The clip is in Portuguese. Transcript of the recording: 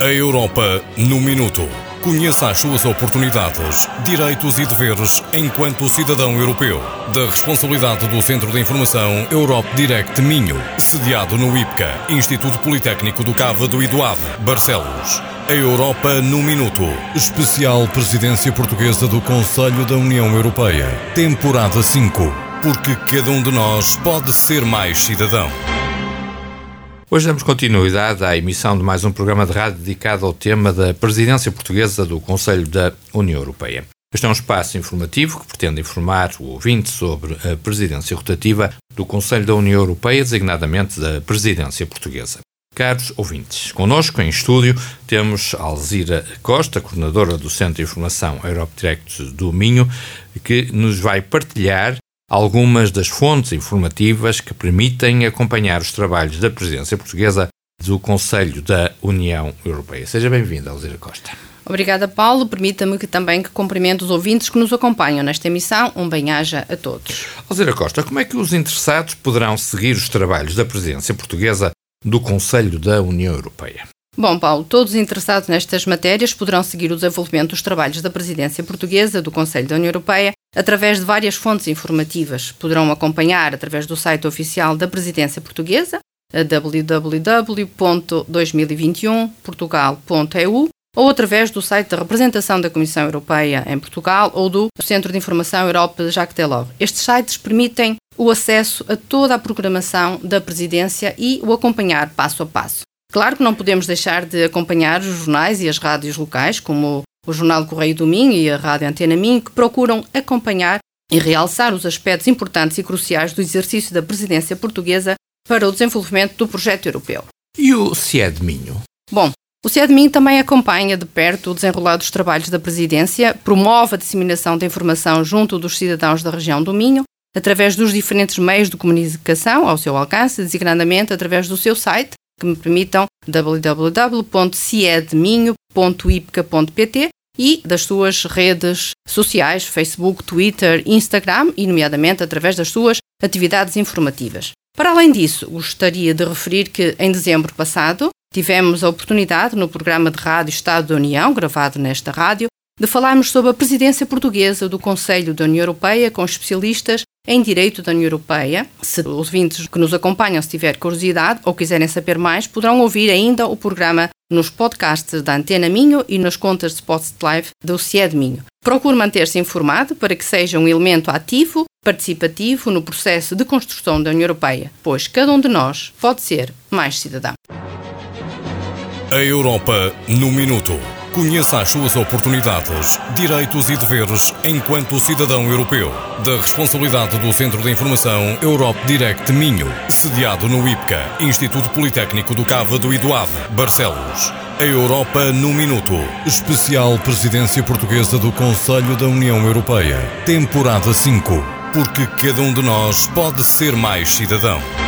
A Europa no Minuto. Conheça as suas oportunidades, direitos e deveres enquanto cidadão europeu. Da responsabilidade do Centro de Informação Europe Direct Minho, sediado no IPCA, Instituto Politécnico do Cávado e do Ave, Barcelos. A Europa no Minuto. Especial Presidência Portuguesa do Conselho da União Europeia. Temporada 5. Porque cada um de nós pode ser mais cidadão. Hoje damos continuidade à emissão de mais um programa de rádio dedicado ao tema da Presidência Portuguesa do Conselho da União Europeia. Este é um espaço informativo que pretende informar o ouvinte sobre a presidência rotativa do Conselho da União Europeia, designadamente da Presidência Portuguesa. Caros ouvintes, connosco em estúdio temos Alzira Costa, coordenadora do Centro de Informação Europe Direct do Minho, que nos vai partilhar algumas das fontes informativas que permitem acompanhar os trabalhos da Presidência Portuguesa do Conselho da União Europeia. Seja bem-vinda, Alzira Costa. Obrigada, Paulo. Permita-me também que cumprimento os ouvintes que nos acompanham nesta emissão. Um bem-aja a todos. Alzira Costa, como é que os interessados poderão seguir os trabalhos da Presidência Portuguesa do Conselho da União Europeia? Bom, Paulo, todos os interessados nestas matérias poderão seguir o desenvolvimento dos trabalhos da Presidência Portuguesa do Conselho da União Europeia através de várias fontes informativas. Poderão acompanhar através do site oficial da Presidência Portuguesa, www.2021portugal.eu, ou através do site da Representação da Comissão Europeia em Portugal ou do Centro de Informação Europe Jacques Delors. Estes sites permitem o acesso a toda a programação da Presidência e o acompanhar passo a passo. Claro que não podemos deixar de acompanhar os jornais e as rádios locais, como o Jornal Correio do Minho e a Rádio Antena Minho, que procuram acompanhar e realçar os aspectos importantes e cruciais do exercício da Presidência Portuguesa para o desenvolvimento do projeto europeu. E o CIED Minho? Bom, o CIED Minho também acompanha de perto o desenrolar dos trabalhos da Presidência, promove a disseminação da informação junto dos cidadãos da região do Minho, através dos diferentes meios de comunicação ao seu alcance, designadamente através do seu site, que me permitam www.ciedminho.ipca.pt e das suas redes sociais, Facebook, Twitter, Instagram e, nomeadamente, através das suas atividades informativas. Para além disso, gostaria de referir que, em dezembro passado, tivemos a oportunidade, no programa de rádio Estado da União, gravado nesta rádio, de falarmos sobre a Presidência Portuguesa do Conselho da União Europeia com especialistas em Direito da União Europeia. Se os ouvintes que nos acompanham, se tiver curiosidade ou quiserem saber mais, poderão ouvir ainda o programa nos podcasts da Antena Minho e nas contas de Spotify do CIED Minho. Procure manter-se informado para que seja um elemento ativo, participativo no processo de construção da União Europeia, pois cada um de nós pode ser mais cidadão. A Europa no Minuto. Conheça as suas oportunidades, direitos e deveres enquanto cidadão europeu. Da responsabilidade do Centro de Informação Europe Direct Minho, sediado no IPCA, Instituto Politécnico do Cávado e do Ave, Barcelos. A Europa no Minuto. Especial Presidência Portuguesa do Conselho da União Europeia. Temporada 5. Porque cada um de nós pode ser mais cidadão.